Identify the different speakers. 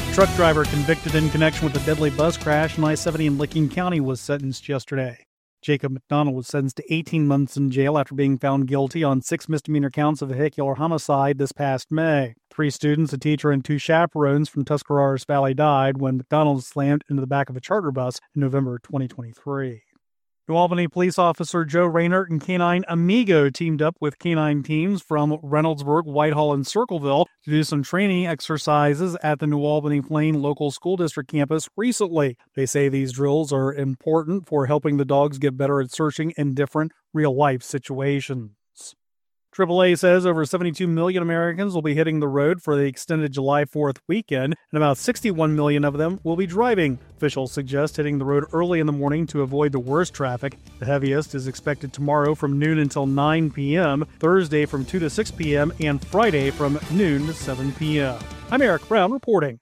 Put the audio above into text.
Speaker 1: Truck driver convicted in connection with a deadly bus crash in I-70 in Licking County was sentenced yesterday. Jacob McDonald was sentenced to 18 months in jail after being found guilty on 6 misdemeanor counts of vehicular homicide this past May. 3 students, a teacher, and 2 chaperones from Tuscarawas Valley died when McDonald slammed into the back of a charter bus in November 2023. New Albany police officer Joe Raynert and Canine Amigo teamed up with canine teams from Reynoldsburg, Whitehall, and Circleville to do some training exercises at the New Albany Plain Local School District campus recently. They say these drills are important for helping the dogs get better at searching in different real-life situations. AAA says over 72 million Americans will be hitting the road for the extended July 4th weekend, and about 61 million of them will be driving. Officials suggest hitting the road early in the morning to avoid the worst traffic. The heaviest is expected tomorrow from noon until 9 p.m., Thursday from 2 to 6 p.m., and Friday from noon to 7 p.m. I'm Eric Brown reporting.